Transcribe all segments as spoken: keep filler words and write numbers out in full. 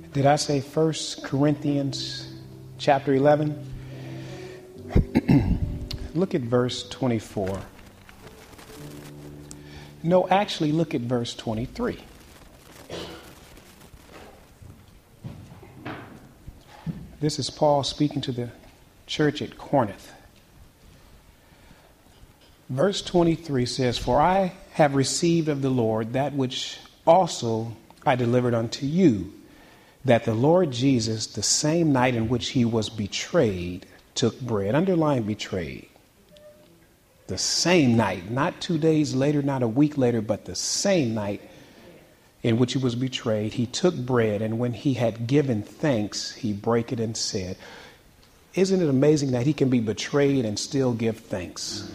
Did I say First Corinthians chapter eleven? Look at verse twenty-four. No, actually, look at verse twenty-three. This is Paul speaking to the church at Corinth. Verse twenty-three says, "For I have received of the Lord that which also I delivered unto you, that the Lord Jesus, the same night in which he was betrayed, took bread." Underline betrayed. The same night, not two days later, not a week later, but the same night in which he was betrayed, he took bread, and when he had given thanks, he brake it and said. Isn't it amazing that he can be betrayed and still give thanks?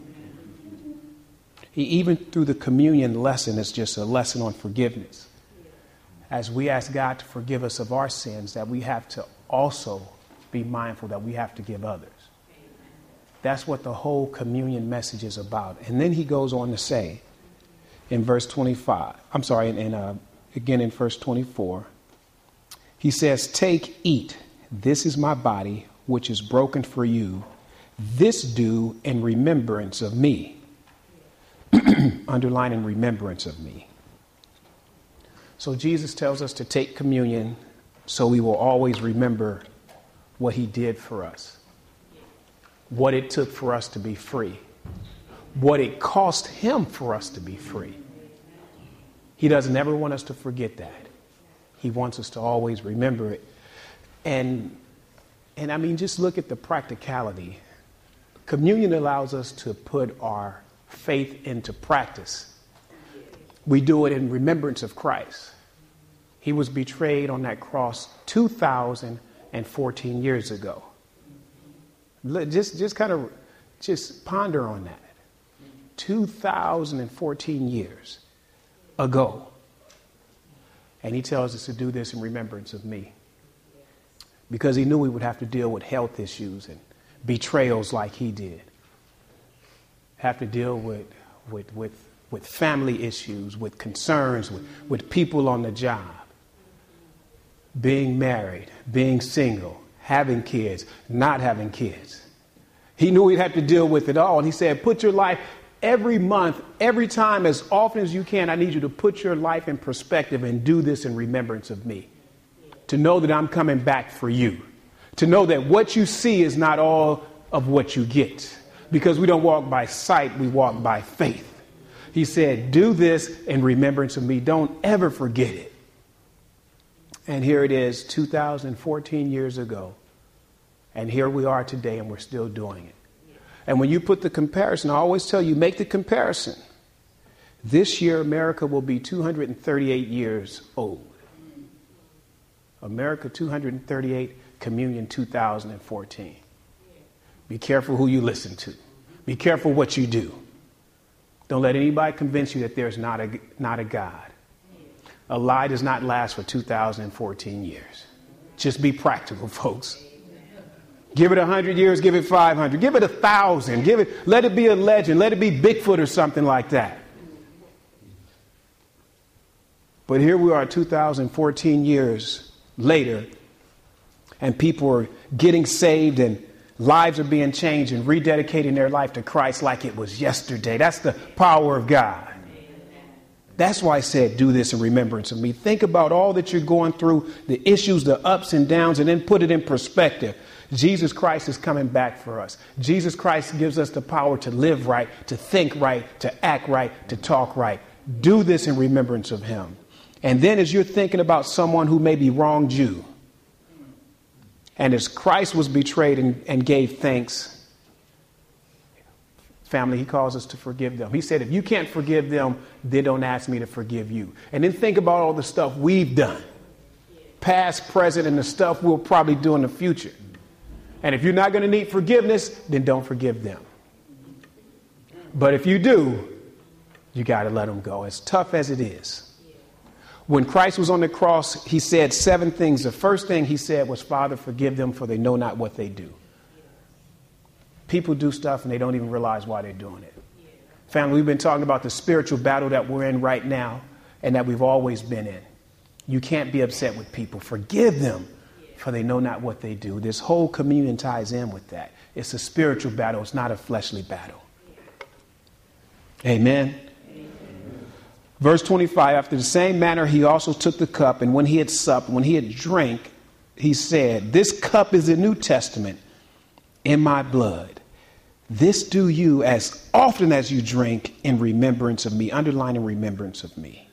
He, even through the communion lesson, is just a lesson on forgiveness. As we ask God to forgive us of our sins, that we have to also be mindful that we have to give others. That's what the whole communion message is about. And then he goes on to say in verse twenty-five, I'm sorry, and uh, again in verse twenty-four, he says, "Take, eat, this is my body, which is broken for you. This do in remembrance of me." Underline, in remembrance of me. So Jesus tells us to take communion so we will always remember what he did for us, what it took for us to be free, what it cost him for us to be free. He doesn't ever want us to forget that. He wants us to always remember it. And, and I mean, just look at the practicality. Communion allows us to put our faith into practice. We do it in remembrance of Christ. He was betrayed on that cross two thousand fourteen years ago. Just, just kind of just ponder on that. two thousand fourteen years ago. And he tells us to do this in remembrance of me. Because he knew we would have to deal with health issues and betrayals like he did. Have to deal with, with, with, with family issues, with concerns, with, with people on the job. Being married, being single, having kids, not having kids. He knew he'd have to deal with it all. And he said, put your life every month, every time, as often as you can. I need you to put your life in perspective and do this in remembrance of me. To know that I'm coming back for you. To know that what you see is not all of what you get. Because we don't walk by sight, we walk by faith. He said, do this in remembrance of me. Don't ever forget it. And here it is, two thousand fourteen years ago. And here we are today, and we're still doing it. And when you put the comparison, I always tell you, make the comparison. This year, America will be two hundred thirty-eight years old. America two hundred thirty-eight, Communion two thousand fourteen. Be careful who you listen to. Be careful what you do. Don't let anybody convince you that there's not a, not a God. A lie does not last for two thousand fourteen years. Just be practical, folks. Give it one hundred years, give it five hundred, give it one thousand, give it, let it be a legend, let it be Bigfoot or something like that. But here we are two thousand fourteen years later, and people are getting saved and lives are being changed and rededicating their life to Christ like it was yesterday. That's the power of God. That's why I said, do this in remembrance of me. Think about all that you're going through, the issues, the ups and downs, and then put it in perspective. Jesus Christ is coming back for us. Jesus Christ gives us the power to live right, to think right, to act right, to talk right. Do this in remembrance of him. And then as you're thinking about someone who maybe wronged you, and as Christ was betrayed and, and gave thanks, family, he calls us to forgive them. He said, if you can't forgive them, then don't ask me to forgive you. And then think about all the stuff we've done, past, present, and the stuff we'll probably do in the future. And if you're not going to need forgiveness, then don't forgive them. But if you do, you got to let them go, as tough as it is. When Christ was on the cross, he said seven things. The first thing he said was, Father, forgive them, for they know not what they do. People do stuff and they don't even realize why they're doing it. Family, we've been talking about the spiritual battle that we're in right now and that we've always been in. You can't be upset with people. Forgive them, for they know not what they do. This whole communion ties in with that. It's a spiritual battle. It's not a fleshly battle. Amen. Amen. Verse twenty-five, after the same manner, he also took the cup, and when he had supped, when he had drank, he said, this cup is the New Testament in my blood. This do you as often as you drink in remembrance of me. Underline in remembrance of me.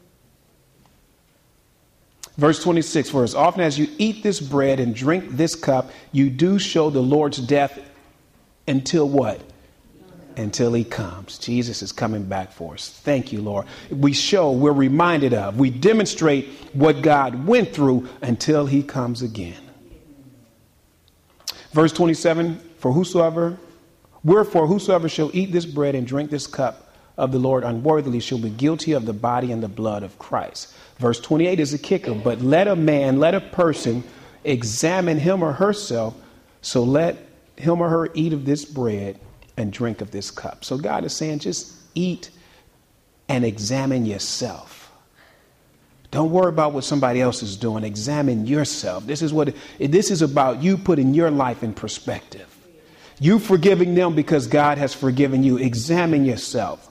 Verse twenty-six, for as often as you eat this bread and drink this cup, you do show the Lord's death until what? Until he comes. Jesus is coming back for us. Thank you, Lord. We show, we're reminded of, we demonstrate what God went through until he comes again. Verse twenty-seven, for whosoever, wherefore whosoever shall eat this bread and drink this cup of the Lord unworthily shall be guilty of the body and the blood of Christ. Verse twenty-eight is a kicker, but let a man, let a person examine him or herself, so let him or her eat of this bread and drink of this cup. So God is saying, just eat and examine yourself. Don't worry about what somebody else is doing. Examine yourself. This is what this is about, you putting your life in perspective. You forgiving them because God has forgiven you. Examine yourself.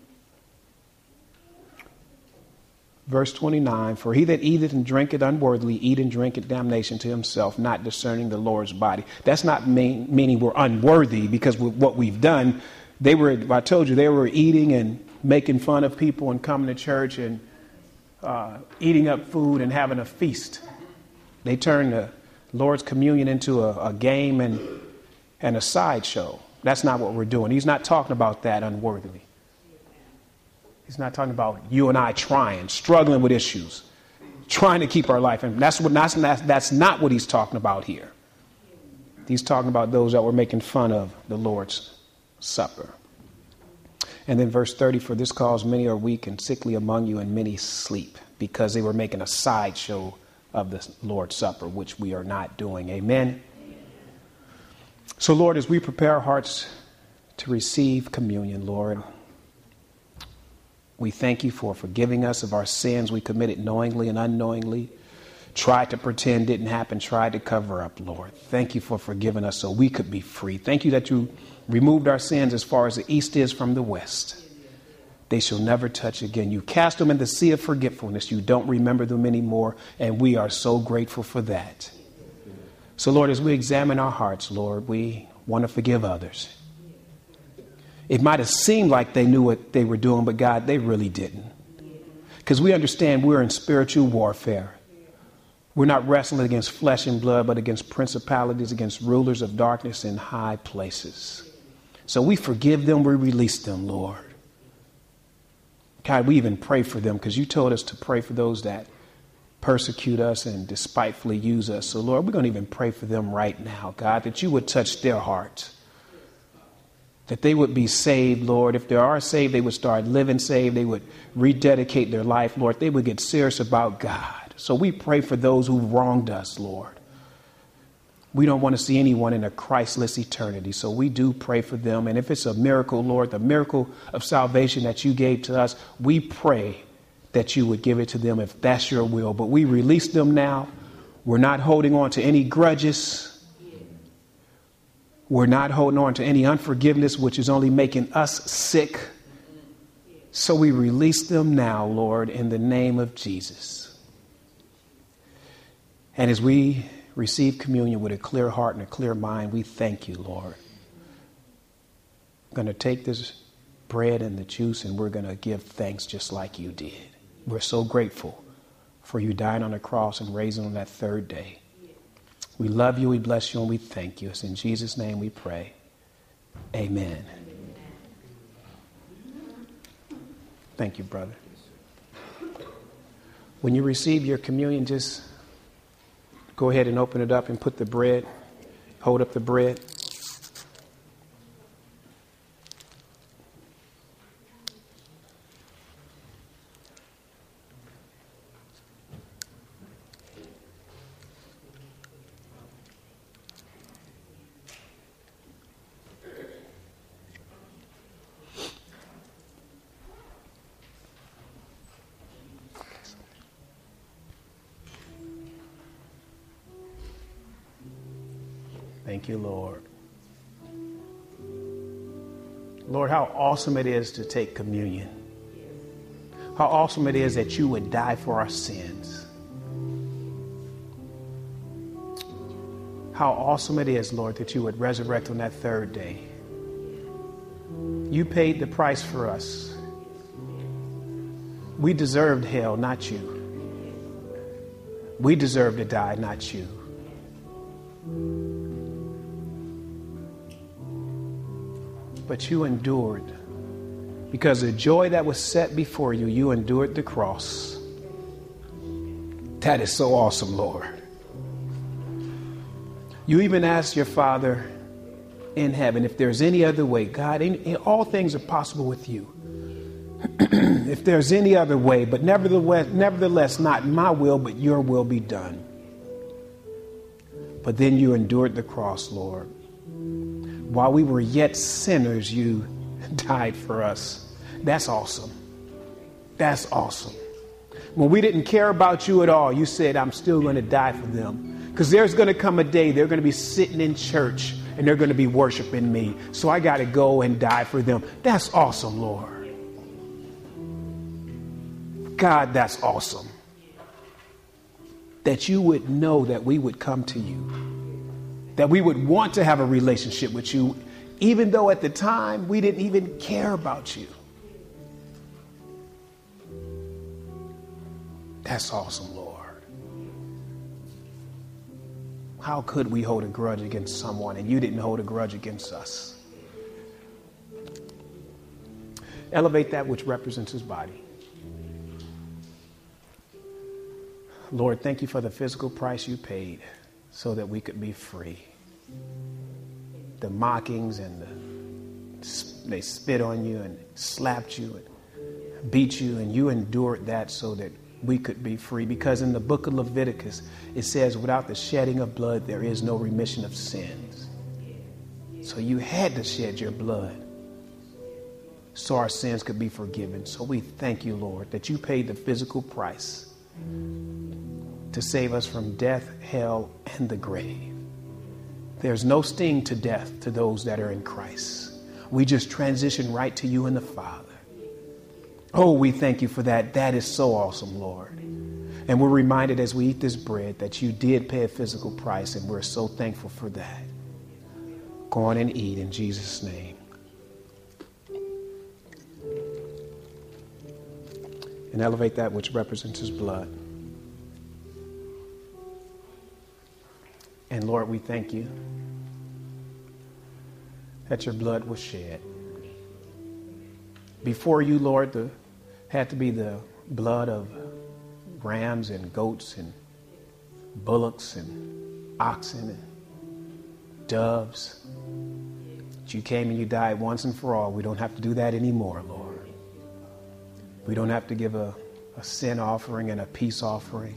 Verse twenty-nine, for he that eateth and drinketh unworthily, eat and drinketh damnation to himself, not discerning the Lord's body. That's not mean, meaning we're unworthy because with what we've done. They were, I told you, they were eating and making fun of people and coming to church and uh, eating up food and having a feast. They turned the Lord's communion into a, a game and, and a sideshow. That's not what we're doing. He's not talking about that unworthily. He's not talking about you and I trying, struggling with issues, trying to keep our life. And that's what that's, that's not what he's talking about here. He's talking about those that were making fun of the Lord's Supper. And then verse thirty, for this cause many are weak and sickly among you, and many sleep, because they were making a sideshow of the Lord's Supper, which we are not doing. Amen. So, Lord, as we prepare our hearts to receive communion, Lord, we thank you for forgiving us of our sins we committed knowingly and unknowingly, tried to pretend didn't happen, tried to cover up, Lord. Thank you for forgiving us so we could be free. Thank you that you removed our sins as far as the east is from the west. They shall never touch again. You cast them in the sea of forgetfulness. You don't remember them anymore, and we are so grateful for that. So, Lord, as we examine our hearts, Lord, we want to forgive others. It might have seemed like they knew what they were doing, but God, they really didn't. Because we understand we're in spiritual warfare. We're not wrestling against flesh and blood, but against principalities, against rulers of darkness in high places. So we forgive them, we release them, Lord. God, we even pray for them because you told us to pray for those that persecute us and despitefully use us. So, Lord, we're going to even pray for them right now, God, that you would touch their hearts. That they would be saved, Lord. If they are saved, they would start living saved. They would rededicate their life, Lord. They would get serious about God. So we pray for those who wronged us, Lord. We don't want to see anyone in a Christless eternity. So we do pray for them. And if it's a miracle, Lord, the miracle of salvation that you gave to us, we pray that you would give it to them if that's your will. But we release them now. We're not holding on to any grudges. We're not holding on to any unforgiveness, which is only making us sick. So we release them now, Lord, in the name of Jesus. And as we receive communion with a clear heart and a clear mind, we thank you, Lord. I'm going to take this bread and the juice and we're going to give thanks just like you did. We're so grateful for you dying on the cross and raising on that third day. We love you, we bless you, and we thank you. It's in Jesus' name we pray. Amen. Thank you, brother. When you receive your communion, just go ahead and open it up and put the bread, hold up the bread. Thank you, Lord. Lord, how awesome it is to take communion. How awesome it is that you would die for our sins. How awesome it is, Lord, that you would resurrect on that third day. You paid the price for us. We deserved hell, not you. We deserve to die, not you. But you endured. Because the joy that was set before you, you endured the cross. That is so awesome, Lord. You even asked your Father in heaven if there's any other way. God, any, all things are possible with you. If there's any other way, but nevertheless, nevertheless, not my will, but your will be done. But then you endured the cross, Lord. While we were yet sinners, you died for us. That's awesome. That's awesome. When we didn't care about you at all, you said, I'm still going to die for them. Because there's going to come a day they're going to be sitting in church and they're going to be worshiping me. So I got to go and die for them. That's awesome, Lord. God, that's awesome. That you would know that we would come to you. That we would want to have a relationship with you, even though at the time we didn't even care about you. That's awesome, Lord. How could we hold a grudge against someone and you didn't hold a grudge against us? Elevate that which represents his body. Lord, thank you for the physical price you paid so that we could be free. The mockings and the, they spit on you and slapped you and beat you, and you endured that so that we could be free. Because in the book of Leviticus, it says, without the shedding of blood, there is no remission of sins. So you had to shed your blood so our sins could be forgiven. So we thank you, Lord, that you paid the physical price to save us from death, hell, and the grave. There's no sting to death to those that are in Christ. We just transition right to you and the Father. Oh, we thank you for that. That is so awesome, Lord. And we're reminded as we eat this bread that you did pay a physical price, and we're so thankful for that. Go on and eat in Jesus' name. And elevate that which represents his blood. And Lord, we thank you that your blood was shed. Before you, Lord, the had to be the blood of rams and goats and bullocks and oxen and doves. But you came and you died once and for all. We don't have to do that anymore, Lord. We don't have to give a, a sin offering and a peace offering.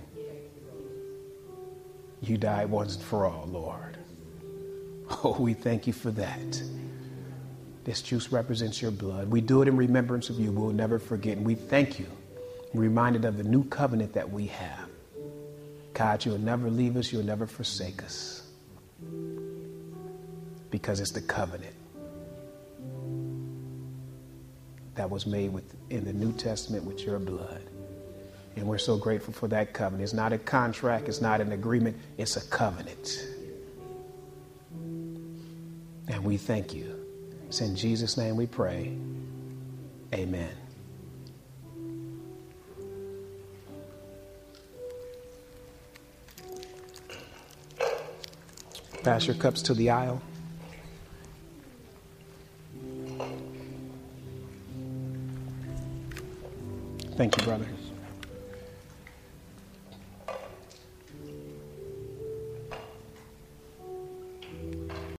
You died once and for all, Lord. Oh, we thank you for that. This juice represents your blood. We do it in remembrance of you. We'll never forget. And we thank you. We're reminded of the new covenant that we have. God, you'll never leave us. You'll never forsake us. Because it's the covenant that was made with, in the New Testament with your blood. And we're so grateful for that covenant. It's not a contract. It's not an agreement. It's a covenant. And we thank you. It's in Jesus' name we pray. Amen. Pass your cups to the aisle. Thank you, brother.